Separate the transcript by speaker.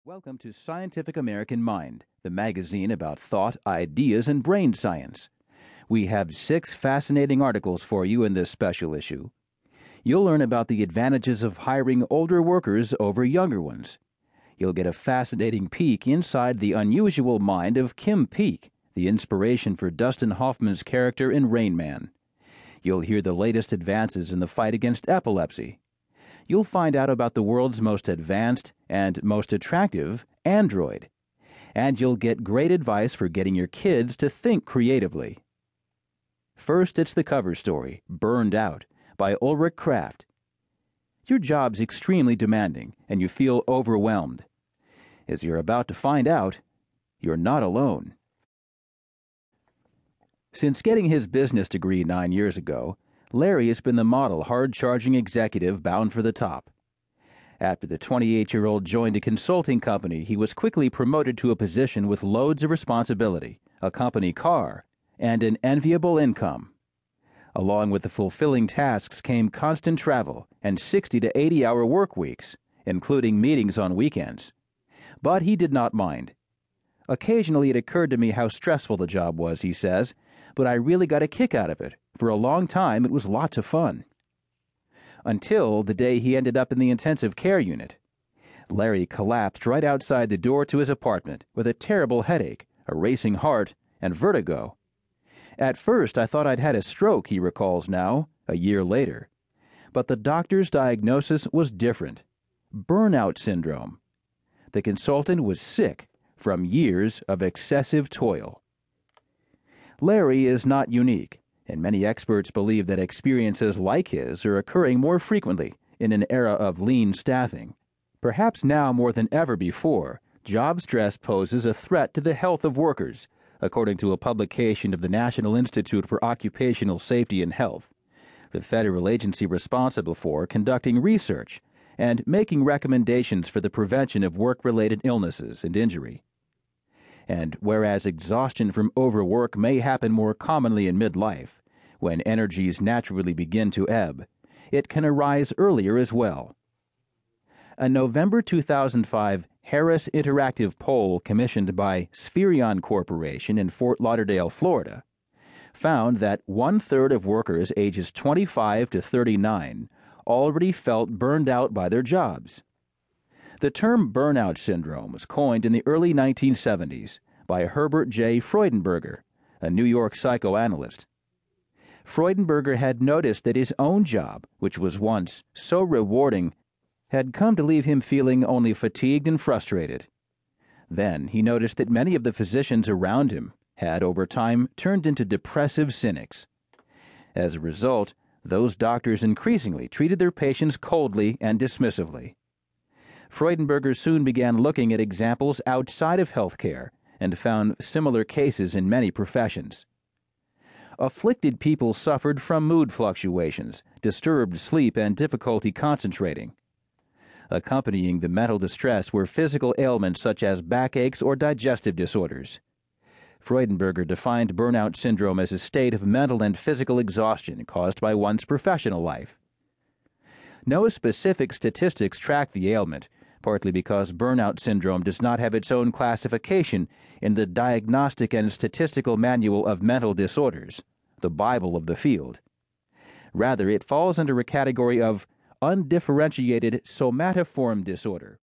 Speaker 1: Welcome to Scientific American Mind, the magazine about thought, ideas, and brain science. We have 6 fascinating articles for you in this special issue. You'll learn about the advantages of hiring older workers over younger ones. You'll get a fascinating peek inside the unusual mind of Kim Peek, the inspiration for Dustin Hoffman's character in Rain Man. You'll hear the latest advances in the fight against epilepsy. You'll find out about the world's most advanced and most attractive android. And you'll get great advice for getting your kids to think creatively. First, it's the cover story, Burned Out, by Ulrich Kraft. Your job's extremely demanding, and you feel overwhelmed. As you're about to find out, you're not alone. Since getting his business degree 9 years ago, Larry has been the model hard-charging executive bound for the top. After the 28-year-old joined a consulting company, he was quickly promoted to a position with loads of responsibility, a company car, and an enviable income. Along with the fulfilling tasks came constant travel and 60 to 80-hour work weeks, including meetings on weekends. But he did not mind. Occasionally it occurred to me how stressful the job was, he says, but I really got a kick out of it. For a long time, it was lots of fun. Until the day he ended up in the intensive care unit. Larry collapsed right outside the door to his apartment with a terrible headache, a racing heart, and vertigo. At first, I thought I'd had a stroke, he recalls now, a year later. But the doctor's diagnosis was different. Burnout syndrome. The consultant was sick from years of excessive toil. Larry is not unique, and many experts believe that experiences like his are occurring more frequently in an era of lean staffing. Perhaps now more than ever before, job stress poses a threat to the health of workers, according to a publication of the National Institute for Occupational Safety and Health, the federal agency responsible for conducting research and making recommendations for the prevention of work-related illnesses and injury. And whereas exhaustion from overwork may happen more commonly in midlife, when energies naturally begin to ebb, it can arise earlier as well. A November 2005 Harris Interactive poll commissioned by Spherion Corporation in Fort Lauderdale, Florida, found that 1/3 of workers ages 25 to 39 already felt burned out by their jobs. The term burnout syndrome was coined in the early 1970s by Herbert J. Freudenberger, a New York psychoanalyst. Freudenberger had noticed that his own job, which was once so rewarding, had come to leave him feeling only fatigued and frustrated. Then he noticed that many of the physicians around him had, over time, turned into depressive cynics. As a result, those doctors increasingly treated their patients coldly and dismissively. Freudenberger soon began looking at examples outside of healthcare and found similar cases in many professions. Afflicted people suffered from mood fluctuations, disturbed sleep, and difficulty concentrating. Accompanying the mental distress were physical ailments such as backaches or digestive disorders. Freudenberger defined burnout syndrome as a state of mental and physical exhaustion caused by one's professional life. No specific statistics track the ailment, partly because burnout syndrome does not have its own classification in the Diagnostic and Statistical Manual of Mental Disorders, the Bible of the field. Rather, it falls under a category of undifferentiated somatoform disorder.